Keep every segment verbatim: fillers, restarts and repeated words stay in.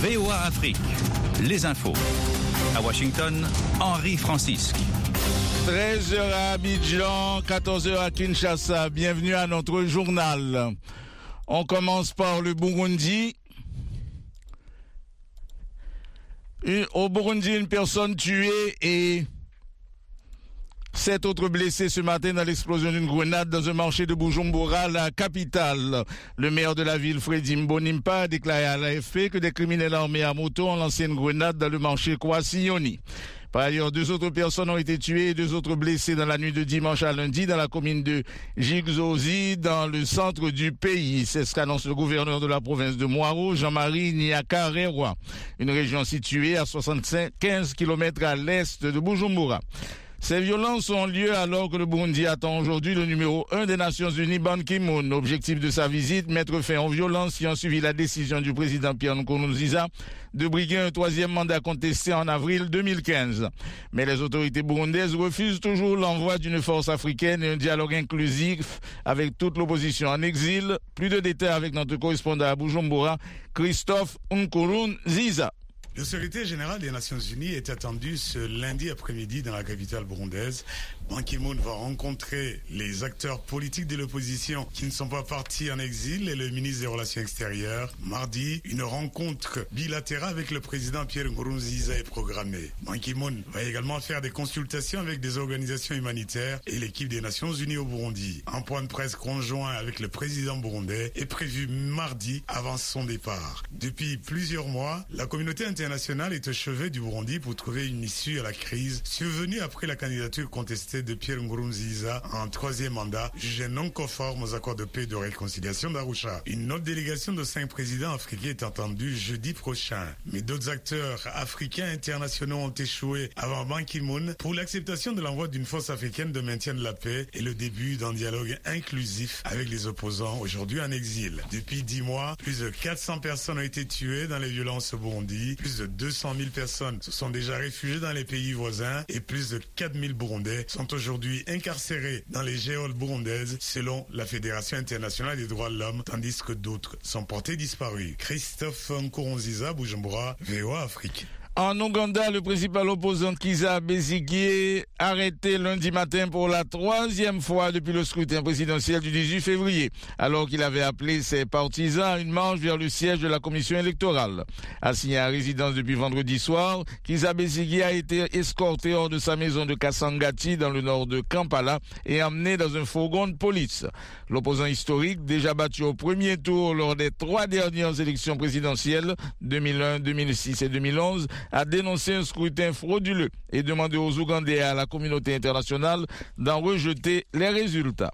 V O A Afrique, les infos. À Washington, Henri Francisque. treize heures à Abidjan, quatorze heures à Kinshasa. Bienvenue à notre journal. On commence par le Burundi. Au Burundi, une personne tuée et sept autres blessés ce matin dans l'explosion d'une grenade dans un marché de Bujumbura, la capitale. Le maire de la ville, Freddy Mbonimpa, a déclaré à l'A F P que des criminels armés à moto ont lancé une grenade dans le marché Kwasiyoni. Par ailleurs, deux autres personnes ont été tuées et deux autres blessées dans la nuit de dimanche à lundi dans la commune de Jigzozi, dans le centre du pays. C'est ce qu'annonce le gouverneur de la province de Mwaro, Jean-Marie Niakarewa, une région située à soixante-quinze kilomètres à l'est de Bujumbura. Ces violences ont lieu alors que le Burundi attend aujourd'hui le numéro un des Nations Unies, Ban Ki-moon. Objectif de sa visite, mettre fin aux violences qui ont suivi la décision du président Pierre Nkurunziza de briguer un troisième mandat contesté en avril deux mille quinze. Mais les autorités burundaises refusent toujours l'envoi d'une force africaine et un dialogue inclusif avec toute l'opposition en exil. Plus de détails avec notre correspondant à Bujumbura, Christophe Nkurunziza. Le secrétaire général des Nations Unies est attendu ce lundi après-midi dans la capitale burundaise. Ban Ki-moon va rencontrer les acteurs politiques de l'opposition qui ne sont pas partis en exil et le ministre des Relations extérieures. Mardi, une rencontre bilatérale avec le président Pierre Nkurunziza est programmée. Ban Ki-moon va également faire des consultations avec des organisations humanitaires et l'équipe des Nations Unies au Burundi. Un point de presse conjoint avec le président burundais est prévu mardi avant son départ. Depuis plusieurs mois, la communauté internationale est au chevet du Burundi pour trouver une issue à la crise survenue après la candidature contestée de Pierre Nkurunziza en troisième mandat, jugé non conforme aux accords de paix et de réconciliation d'Arusha. Une autre délégation de cinq présidents africains est attendue jeudi prochain. Mais d'autres acteurs africains internationaux ont échoué avant Ban Ki-moon pour l'acceptation de l'envoi d'une force africaine de maintien de la paix et le début d'un dialogue inclusif avec les opposants aujourd'hui en exil. Depuis dix mois, plus de quatre cents personnes ont été tuées dans les violences au Burundi. Plus de deux cent mille personnes se sont déjà réfugiées dans les pays voisins et plus de quatre mille Burundais sont aujourd'hui incarcérés dans les geôles burundaises selon la Fédération internationale des droits de l'homme, tandis que d'autres sont portés disparus. Christophe Nkurunziza, Bujumbura, V O A Afrique. En Ouganda, le principal opposant Kizza Besigye, arrêté lundi matin pour la troisième fois depuis le scrutin présidentiel du dix-huit février, alors qu'il avait appelé ses partisans à une marche vers le siège de la commission électorale. Assigné à résidence depuis vendredi soir, Kizza Besigye a été escorté hors de sa maison de Kasangati dans le nord de Kampala et emmené dans un fourgon de police. L'opposant historique, déjà battu au premier tour lors des trois dernières élections présidentielles, deux mille un, deux mille six et deux mille onze, a dénoncé un scrutin frauduleux et demandé aux Ougandais et à la communauté internationale d'en rejeter les résultats.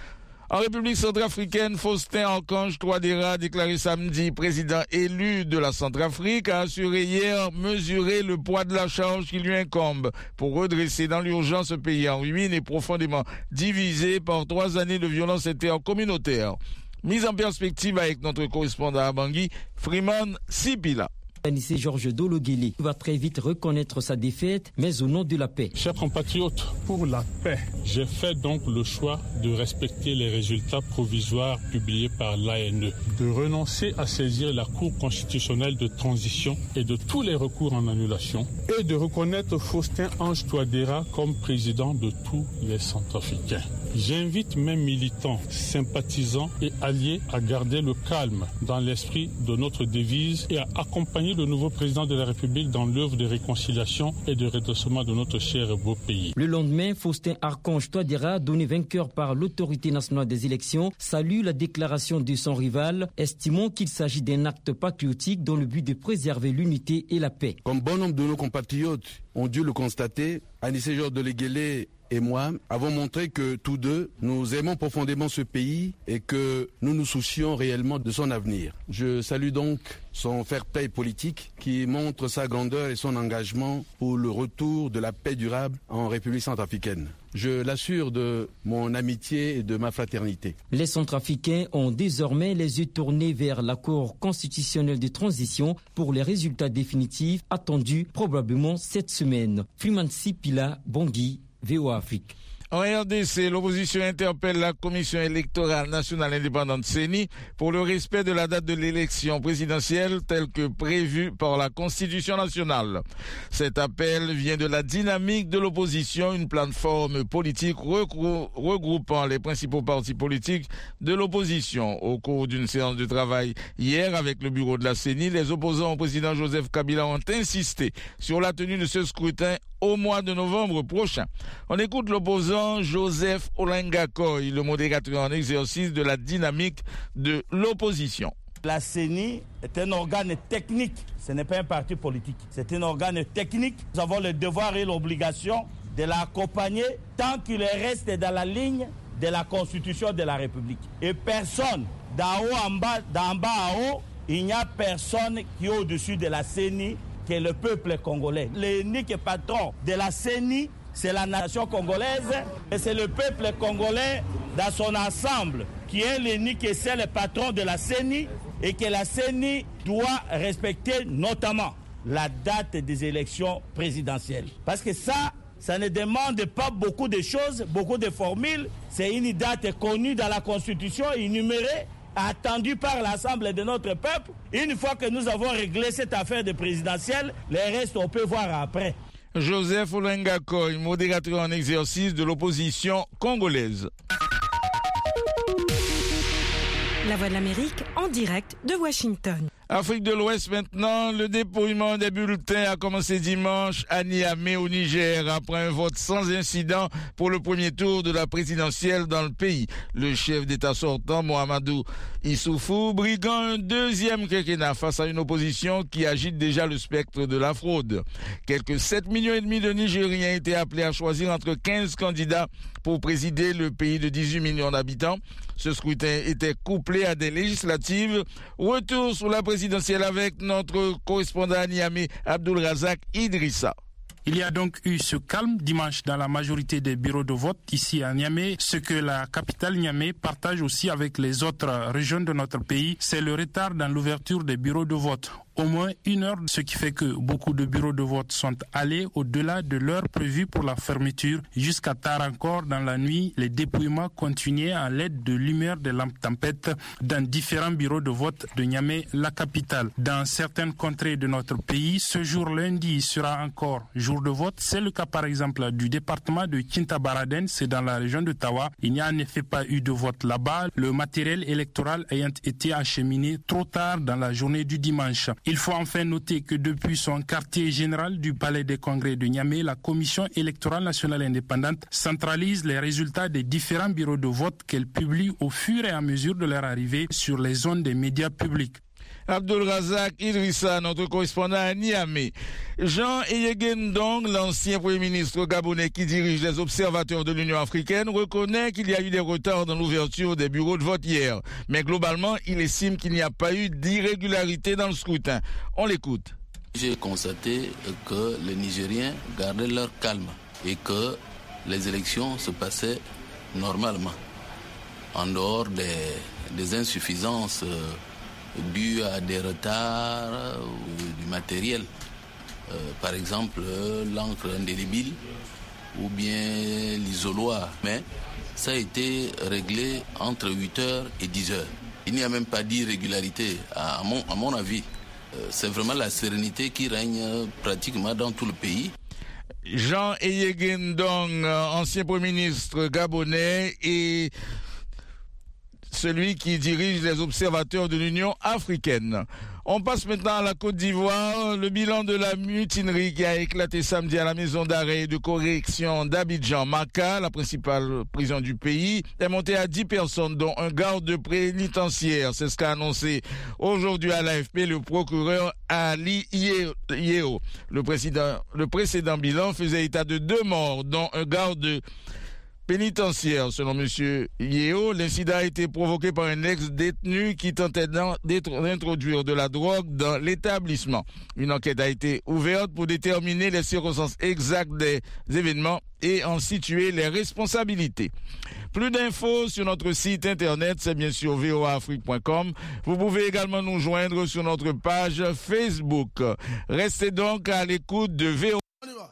En République centrafricaine, Faustin Archange Touadéra, déclaré samedi président élu de la Centrafrique, a assuré hier mesurer le poids de la charge qui lui incombe pour redresser dans l'urgence un pays en ruine et profondément divisé par trois années de violence intercommunautaire. Mise en perspective avec notre correspondant à Bangui, Freeman Sipila. Anissé Georges Dologuélé va très vite reconnaître sa défaite, mais au nom de la paix. Chers compatriotes, pour la paix, j'ai fait donc le choix de respecter les résultats provisoires publiés par l'A N E, de renoncer à saisir la Cour constitutionnelle de transition et de tous les recours en annulation, et de reconnaître Faustin Ange Touadéra comme président de tous les Centrafricains. J'invite mes militants, sympathisants et alliés à garder le calme dans l'esprit de notre devise et à accompagner le nouveau président de la République dans l'œuvre de réconciliation et de redressement de notre cher et beau pays. Le lendemain, Faustin Archange Touadéra, donné vainqueur par l'autorité nationale des élections, salue la déclaration de son rival, estimant qu'il s'agit d'un acte patriotique dans le but de préserver l'unité et la paix. Comme bon nombre de nos compatriotes ont dû le constater, Anissé Georges Dologuélé et moi avons montré que tous deux, nous aimons profondément ce pays et que nous nous soucions réellement de son avenir. Je salue donc son fair-play politique qui montre sa grandeur et son engagement pour le retour de la paix durable en République centrafricaine. Je l'assure de mon amitié et de ma fraternité. Les Centrafricains ont désormais les yeux tournés vers l'accord constitutionnel de transition pour les résultats définitifs attendus probablement cette semaine. Freeman Sipila, Bangui, V O A Afrique. En R D C, l'opposition interpelle la Commission électorale nationale indépendante C E N I pour le respect de la date de l'élection présidentielle telle que prévue par la Constitution nationale. Cet appel vient de la dynamique de l'opposition, une plateforme politique regroupant les principaux partis politiques de l'opposition. Au cours d'une séance de travail hier avec le bureau de la C E N I, les opposants au président Joseph Kabila ont insisté sur la tenue de ce scrutin au mois de novembre prochain. On écoute l'opposant Joseph Olengakoy, le modérateur en exercice de la dynamique de l'opposition. La C E N I est un organe technique, ce n'est pas un parti politique, c'est un organe technique. Nous avons le devoir et l'obligation de l'accompagner tant qu'il reste dans la ligne de la Constitution de la République. Et personne, d'en haut en bas, d'en bas à haut, il n'y a personne qui est au-dessus de la C E N I que le peuple congolais. L'unique patron de la C E N I, c'est la nation congolaise et c'est le peuple congolais dans son ensemble qui est l'unique et seul patron de la C E N I et que la C E N I doit respecter notamment la date des élections présidentielles. Parce que ça, ça ne demande pas beaucoup de choses, beaucoup de formules. C'est une date connue dans la Constitution, énumérée, attendue par l'ensemble de notre peuple. Une fois que nous avons réglé cette affaire de présidentielle, les restes, on peut voir après. Joseph Olengakoy, modérateur en exercice de l'opposition congolaise. La Voix de l'Amérique en direct de Washington. Afrique de l'Ouest maintenant, le dépouillement des bulletins a commencé dimanche à Niamey au Niger après un vote sans incident pour le premier tour de la présidentielle dans le pays. Le chef d'État sortant, Mohamedou Issoufou, briguant un deuxième quinquennat face à une opposition qui agite déjà le spectre de la fraude. Quelques sept millions et demi de Nigériens étaient appelés à choisir entre quinze candidats pour présider le pays de dix-huit millions d'habitants. Ce scrutin était couplé à des législatives. Retour sur la présidentielle avec notre correspondant à Niamey, Abdul Razak Idrissa. Il y a donc eu ce calme dimanche dans la majorité des bureaux de vote ici à Niamey. Ce que la capitale Niamey partage aussi avec les autres régions de notre pays, c'est le retard dans l'ouverture des bureaux de vote. Au moins une heure, ce qui fait que beaucoup de bureaux de vote sont allés au-delà de l'heure prévue pour la fermeture. Jusqu'à tard encore dans la nuit, les dépouillements continuaient à l'aide de lumière de lampes tempêtes dans différents bureaux de vote de Niamey, la capitale. Dans certaines contrées de notre pays, ce jour lundi sera encore jour de vote. C'est le cas par exemple du département de Kintabaraden, c'est dans la région de Tawa. Il n'y a en effet pas eu de vote là-bas, le matériel électoral ayant été acheminé trop tard dans la journée du dimanche. Il faut enfin noter que depuis son quartier général du Palais des Congrès de Niamey, la Commission électorale nationale indépendante centralise les résultats des différents bureaux de vote qu'elle publie au fur et à mesure de leur arrivée sur les zones des médias publics. Abdul Razak Idrissa, notre correspondant à Niamey. Jean Eyegen Ndong, l'ancien Premier ministre gabonais qui dirige les observateurs de l'Union africaine, reconnaît qu'il y a eu des retards dans l'ouverture des bureaux de vote hier. Mais globalement, il estime qu'il n'y a pas eu d'irrégularité dans le scrutin. On l'écoute. J'ai constaté que les Nigériens gardaient leur calme et que les élections se passaient normalement, en dehors des, des insuffisances dû à des retards ou du matériel. Euh, par exemple, l'encre indélébile ou bien l'isoloir. Mais ça a été réglé entre huit heures et dix heures. Il n'y a même pas d'irrégularité, à mon, à mon avis. Euh, c'est vraiment la sérénité qui règne pratiquement dans tout le pays. Jean Eyegen Ndong, ancien Premier ministre gabonais et celui qui dirige les observateurs de l'Union africaine. On passe maintenant à la Côte d'Ivoire. Le bilan de la mutinerie qui a éclaté samedi à la maison d'arrêt et de correction d'Abidjan, Maka, la principale prison du pays, est monté à dix personnes, dont un garde pénitentiaire. C'est ce qu'a annoncé aujourd'hui à l'A F P le procureur Ali Yeo. Le précédent, le précédent bilan faisait état de deux morts, dont un garde pénitentiaire. Selon M. Yeo, l'incident a été provoqué par un ex-détenu qui tentait d'introduire de la drogue dans l'établissement. Une enquête a été ouverte pour déterminer les circonstances exactes des événements et en situer les responsabilités. Plus d'infos sur notre site internet, c'est bien sûr v o a afrique point com. Vous pouvez également nous joindre sur notre page Facebook. Restez donc à l'écoute de V O A.